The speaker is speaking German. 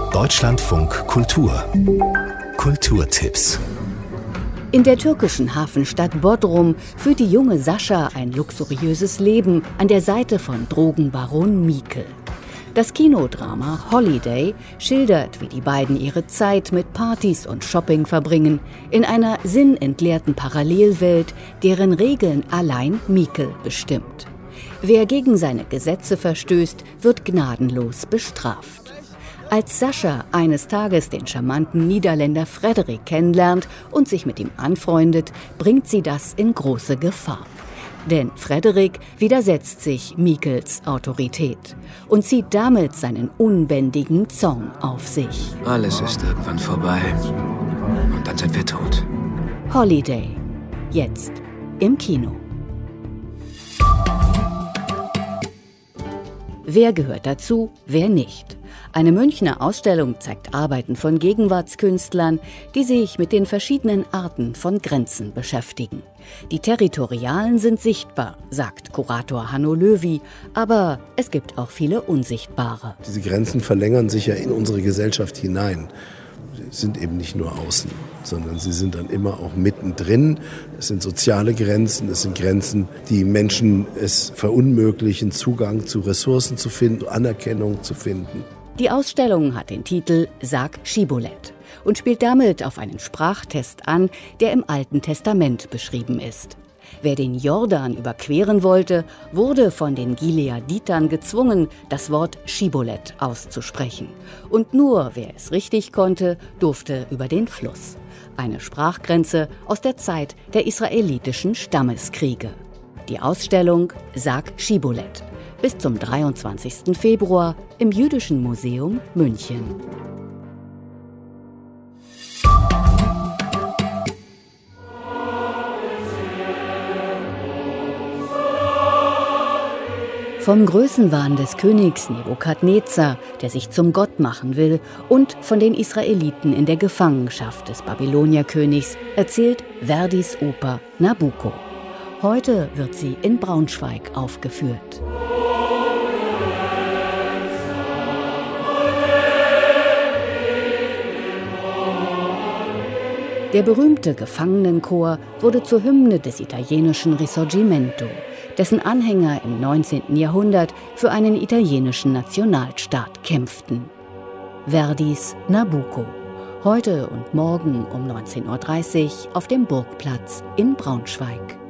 Deutschlandfunk Kultur. Kulturtipps. In der türkischen Hafenstadt Bodrum führt die junge Sascha ein luxuriöses Leben an der Seite von Drogenbaron Mikel. Das Kinodrama Holiday schildert, wie die beiden ihre Zeit mit Partys und Shopping verbringen, in einer sinnentleerten Parallelwelt, deren Regeln allein Mikel bestimmt. Wer gegen seine Gesetze verstößt, wird gnadenlos bestraft. Als Sascha eines Tages den charmanten Niederländer Frederik kennenlernt und sich mit ihm anfreundet, bringt sie das in große Gefahr. Denn Frederik widersetzt sich Mikels Autorität und zieht damit seinen unbändigen Zorn auf sich. Alles ist irgendwann vorbei und dann sind wir tot. Holiday. Jetzt im Kino. Wer gehört dazu, wer nicht? Eine Münchner Ausstellung zeigt Arbeiten von Gegenwartskünstlern, die sich mit den verschiedenen Arten von Grenzen beschäftigen. Die Territorialen sind sichtbar, sagt Kurator Hanno Löwy, aber es gibt auch viele unsichtbare. Diese Grenzen verlängern sich ja in unsere Gesellschaft hinein. Sie sind eben nicht nur außen, sondern sie sind dann immer auch mittendrin. Es sind soziale Grenzen, es sind Grenzen, die Menschen es verunmöglichen, Zugang zu Ressourcen zu finden, Anerkennung zu finden. Die Ausstellung hat den Titel Sag Schiboleth und spielt damit auf einen Sprachtest an, der im Alten Testament beschrieben ist. Wer den Jordan überqueren wollte, wurde von den Gileaditern gezwungen, das Wort Schiboleth auszusprechen. Und nur wer es richtig konnte, durfte über den Fluss. Eine Sprachgrenze aus der Zeit der israelitischen Stammeskriege. Die Ausstellung Sag Schiboleth. Bis zum 23. Februar im Jüdischen Museum München. Vom Größenwahn des Königs Nebukadnezar, der sich zum Gott machen will, und von den Israeliten in der Gefangenschaft des Babylonierkönigs, erzählt Verdis Oper Nabucco. Heute wird sie in Braunschweig aufgeführt. Der berühmte Gefangenenchor wurde zur Hymne des italienischen Risorgimento, dessen Anhänger im 19. Jahrhundert für einen italienischen Nationalstaat kämpften. Verdis Nabucco. Heute und morgen um 19:30 Uhr auf dem Burgplatz in Braunschweig.